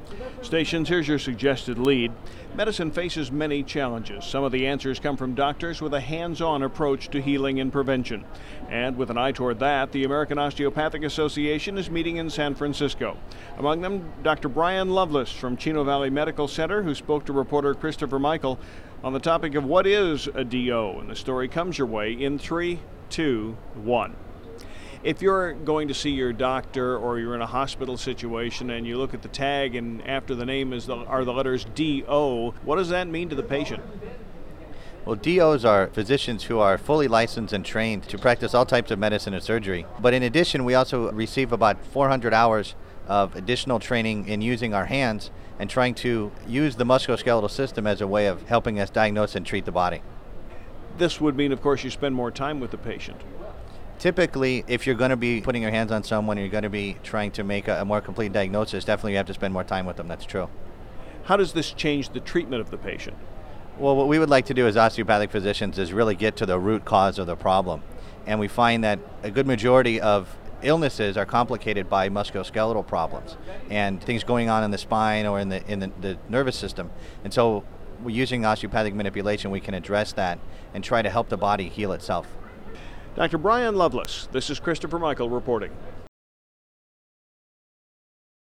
Stations, here's your suggested lead. Medicine faces many challenges. Some of the answers come from doctors with a hands-on approach to healing and prevention. And with an eye toward that, the American Osteopathic Association is meeting in San Francisco. Among them, Dr. Brian Loveless from Chino Valley Medical Center, who spoke to reporter Christopher Michael on the topic of what is a DO. And the story comes your way in 3, 2, 1. If you're going to see your doctor or you're in a hospital situation and you look at the tag and after the name are the letters DO, what does that mean to the patient? Well, DOs are physicians who are fully licensed and trained to practice all types of medicine and surgery. But in addition, we also receive about 400 hours of additional training in using our hands and trying to use the musculoskeletal system as a way of helping us diagnose and treat the body. This would mean, of course, you spend more time with the patient. Typically, if you're going to be putting your hands on someone, you're going to be trying to make a more complete diagnosis, definitely you have to spend more time with them. That's true. How does this change the treatment of the patient? Well, what we would like to do as osteopathic physicians is really get to the root cause of the problem. And we find that a good majority of illnesses are complicated by musculoskeletal problems and things going on in the spine or in the nervous system. And so using osteopathic manipulation, we can address that and try to help the body heal itself. Dr. Brian Loveless, this is Christopher Michael reporting.